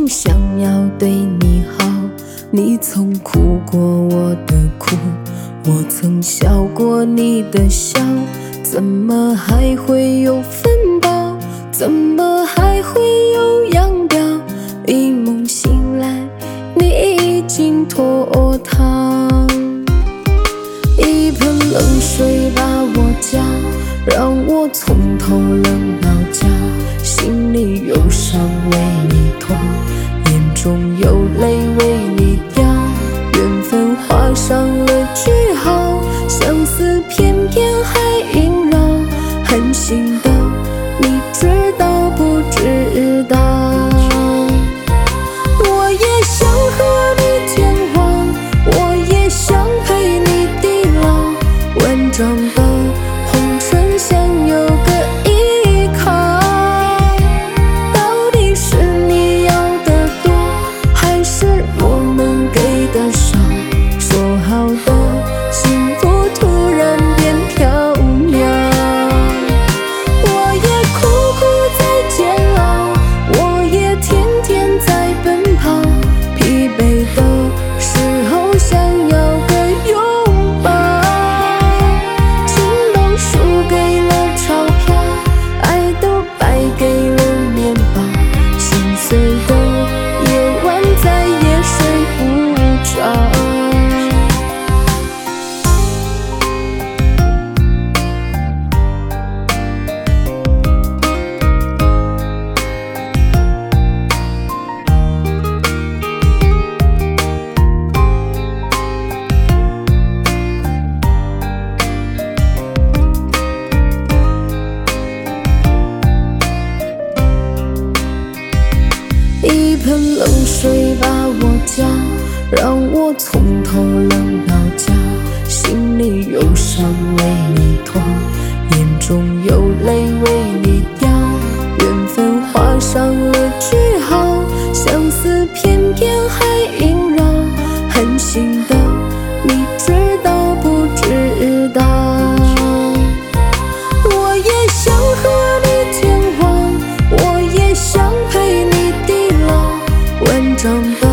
想要对你好，你曾哭过我的苦，我曾笑过你的笑，怎么还会有分道？怎么还会有扬镳？一梦醒来，你已经脱逃。一盆冷水把我浇，让我从头冷到脚，心里忧伤为你痛，眼中有泪为你掉，缘分画上了句号，相思偏偏还萦绕，狠心的你知道不知道？我也想和你天荒，我也想陪你地老，万丈的红尘想有个依靠，到底是你要的多，还是我们给的少？说好的幸福突然变缥缈，我也苦苦在煎熬，我也天天在奔跑，疲惫的时候想要个拥抱，情都输给了钞票，爱都败给了面包，心碎的夜晚再也睡不着。一盆冷水把我浇，让我从头冷到脚，心里忧伤为你痛，眼中有泪为你掉，缘分画上了句号，相思偏偏还萦绕，狠心的你知道不知道？我也想和你天荒，我也想陪你地老，万丈的